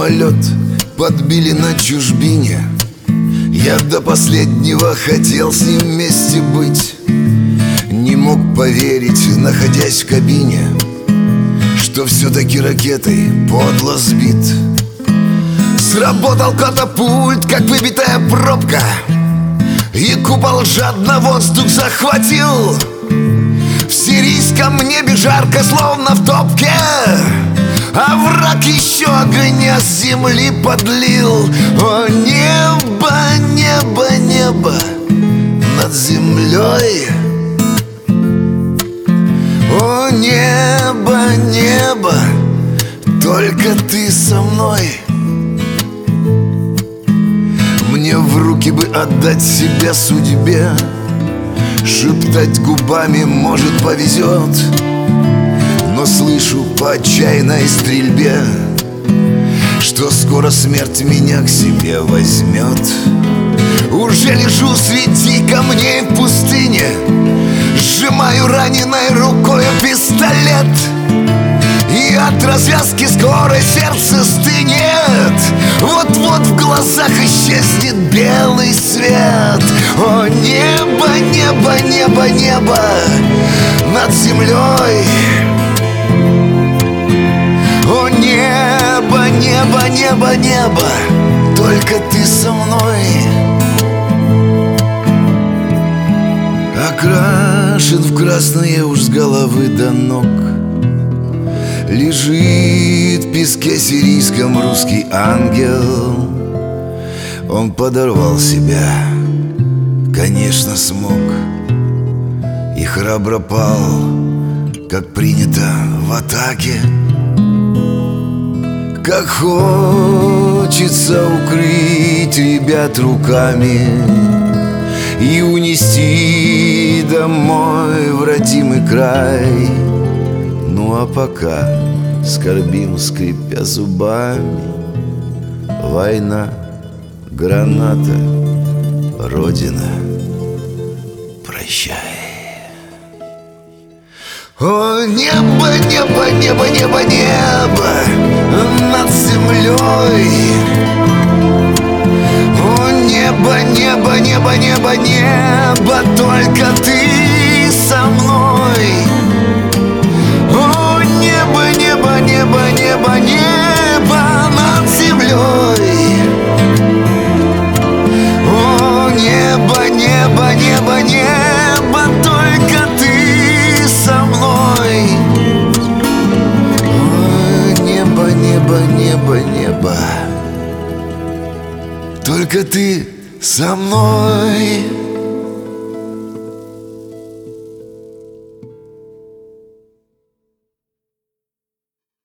самолет подбили на чужбине. Я до последнего хотел с ним вместе быть. Не мог поверить, находясь в кабине, что все-таки ракетой подло сбит. Сработал катапульт, как выбитая пробка, и купол жадно воздух захватил. В сирийском небе жарко, словно в топке, а враг еще огня с земли подлил. О, небо, небо, небо над землей. О, небо, небо, только ты со мной. Мне в руки бы отдать себя судьбе, шептать губами, может, повезет. Но слышу по отчаянной стрельбе, что скоро смерть меня к себе возьмет. Уже лежу среди камней в пустыне, сжимаю раненой рукой пистолет, и от развязки скоро сердце стынет. Вот-вот в глазах исчезнет белый свет. О, небо, небо, небо, небо над землей. О, небо, небо, небо, небо, только ты со мной. Окрашен в красное уж с головы до ног, лежит в песке сирийском русский ангел. Он подорвал себя, конечно, смог, и храбро пал, как принято в атаке. Как хочется укрыть ребят руками и унести домой в родимый край. Ну а пока скорбим, скрипя зубами, война, граната, Родина, прощай. О, небо, небо, небо, небо, небо над землей. О, небо, небо, небо, небо, небо, только ты со мной. О, небо, небо, небо, небо, небо над землей. О, небо, небо, небо, небо, только ты со мной. О, небо, небо, небо, небо, только ты со мной.